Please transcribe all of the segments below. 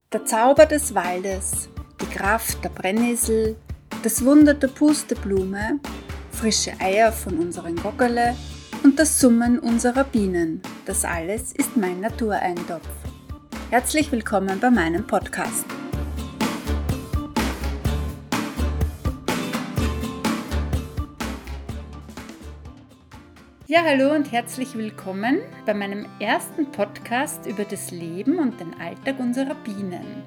Der Zauber des Waldes, die Kraft der Brennnessel, das Wunder der Pusteblume, frische Eier von unseren Gockerle und das Summen unserer Bienen, das alles ist mein Natureintopf. Herzlich willkommen bei meinem Podcast. Ja, hallo und herzlich willkommen bei meinem ersten Podcast über das Leben und den Alltag unserer Bienen.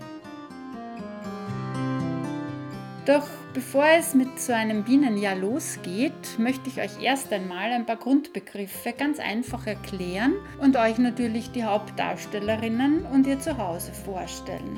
Doch bevor es mit so einem Bienenjahr losgeht, möchte ich euch erst einmal ein paar Grundbegriffe ganz einfach erklären und euch natürlich die Hauptdarstellerinnen und ihr Zuhause vorstellen.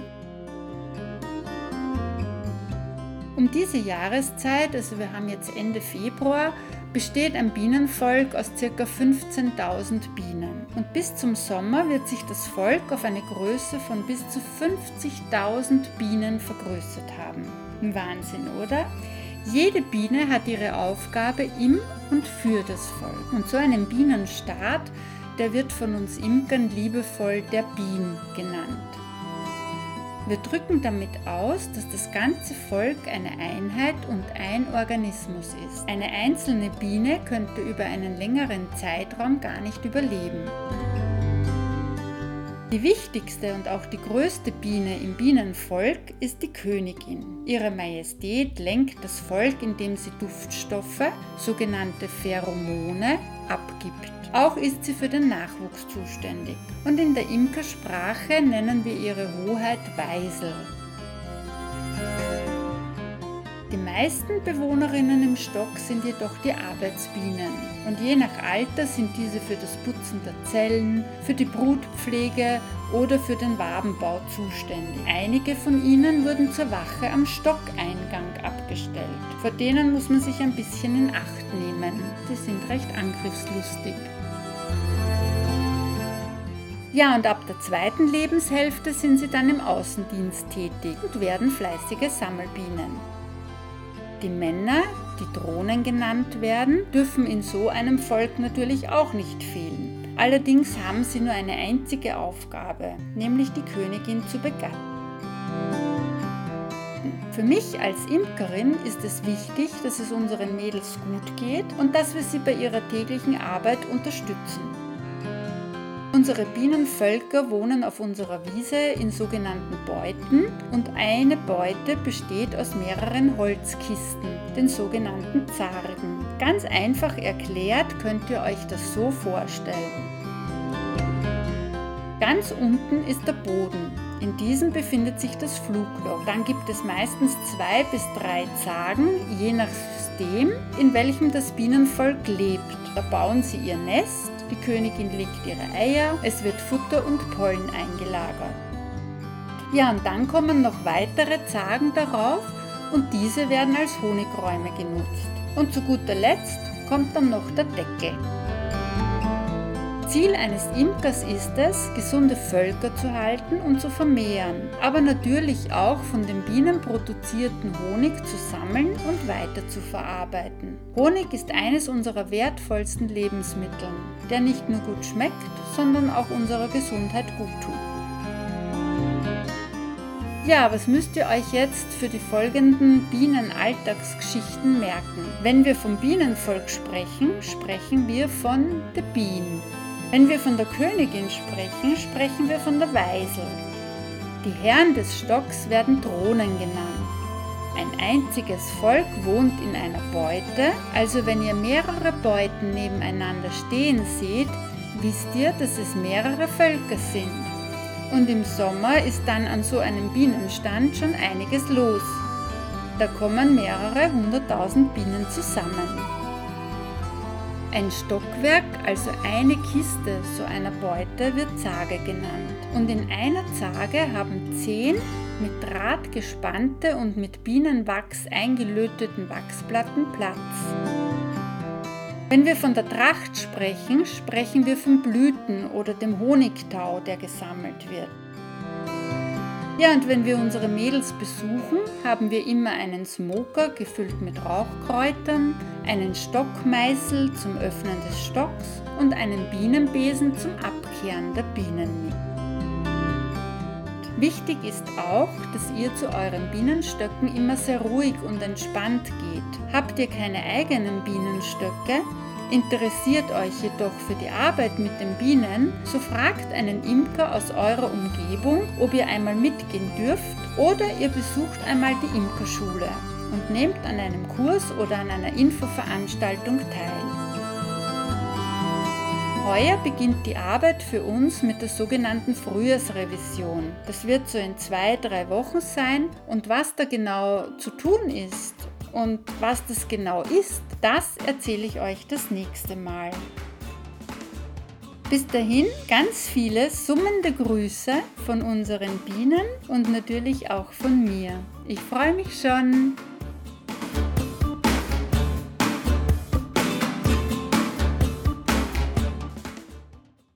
Um diese Jahreszeit, also wir haben jetzt Ende Februar, besteht ein Bienenvolk aus ca. 15.000 Bienen. Und bis zum Sommer wird sich das Volk auf eine Größe von bis zu 50.000 Bienen vergrößert haben. Wahnsinn, oder? Jede Biene hat ihre Aufgabe im und für das Volk. Und so einen Bienenstaat, der wird von uns Imkern liebevoll der Bien genannt. Wir drücken damit aus, dass das ganze Volk eine Einheit und ein Organismus ist. Eine einzelne Biene könnte über einen längeren Zeitraum gar nicht überleben. Die wichtigste und auch die größte Biene im Bienenvolk ist die Königin. Ihre Majestät lenkt das Volk, indem sie Duftstoffe, sogenannte Pheromone, abgibt. Auch ist sie für den Nachwuchs zuständig. Und in der Imkersprache nennen wir ihre Hoheit Weisel. Die meisten Bewohnerinnen im Stock sind jedoch die Arbeitsbienen. Und je nach Alter sind diese für das Putzen der Zellen, für die Brutpflege oder für den Wabenbau zuständig. Einige von ihnen wurden zur Wache am Stockeingang abgestellt. Vor denen muss man sich ein bisschen in Acht nehmen. Die sind recht angriffslustig. Ja, und ab der zweiten Lebenshälfte sind sie dann im Außendienst tätig und werden fleißige Sammelbienen. Die Männer, die Drohnen genannt werden, dürfen in so einem Volk natürlich auch nicht fehlen. Allerdings haben sie nur eine einzige Aufgabe, nämlich die Königin zu begatten. Für mich als Imkerin ist es wichtig, dass es unseren Mädels gut geht und dass wir sie bei ihrer täglichen Arbeit unterstützen. Unsere Bienenvölker wohnen auf unserer Wiese in sogenannten Beuten und eine Beute besteht aus mehreren Holzkisten, den sogenannten Zargen. Ganz einfach erklärt könnt ihr euch das so vorstellen. Ganz unten ist der Boden. In diesem befindet sich das Flugloch. Dann gibt es meistens 2 bis 3 Zargen, je nach System, in welchem das Bienenvolk lebt. Da bauen sie ihr Nest. Die Königin legt ihre Eier, es wird Futter und Pollen eingelagert. Ja, und dann kommen noch weitere Zargen darauf und diese werden als Honigräume genutzt. Und zu guter Letzt kommt dann noch der Deckel. Ziel eines Imkers ist es, gesunde Völker zu halten und zu vermehren, aber natürlich auch von den Bienen produzierten Honig zu sammeln und weiter zu verarbeiten. Honig ist eines unserer wertvollsten Lebensmittel, der nicht nur gut schmeckt, sondern auch unserer Gesundheit gut tut. Ja, was müsst ihr euch jetzt für die folgenden Bienenalltagsgeschichten merken? Wenn wir vom Bienenvolk sprechen, sprechen wir von der Bien. Wenn wir von der Königin sprechen, sprechen wir von der Weisel. Die Herren des Stocks werden Drohnen genannt. Ein einziges Volk wohnt in einer Beute, also wenn ihr mehrere Beuten nebeneinander stehen seht, wisst ihr, dass es mehrere Völker sind. Und im Sommer ist dann an so einem Bienenstand schon einiges los. Da kommen mehrere 100.000 Bienen zusammen. Ein Stockwerk, also eine Kiste so einer Beute, wird Zarge genannt. Und in einer Zarge haben 10 mit Draht gespannte und mit Bienenwachs eingelöteten Wachsplatten Platz. Wenn wir von der Tracht sprechen, sprechen wir von Blüten oder dem Honigtau, der gesammelt wird. Ja, und wenn wir unsere Mädels besuchen, haben wir immer einen Smoker gefüllt mit Rauchkräutern, einen Stockmeißel zum Öffnen des Stocks und einen Bienenbesen zum Abkehren der Bienen mit. Wichtig ist auch, dass ihr zu euren Bienenstöcken immer sehr ruhig und entspannt geht. Habt ihr keine eigenen Bienenstöcke? Interessiert euch jedoch für die Arbeit mit den Bienen, so fragt einen Imker aus eurer Umgebung, ob ihr einmal mitgehen dürft, oder ihr besucht einmal die Imkerschule und nehmt an einem Kurs oder an einer Infoveranstaltung teil. Heuer beginnt die Arbeit für uns mit der sogenannten Frühjahrsrevision. Das wird so in 2-3 Wochen sein, und was da genau zu tun ist und was das genau ist, das erzähle ich euch das nächste Mal. Bis dahin ganz viele summende Grüße von unseren Bienen und natürlich auch von mir. Ich freue mich schon.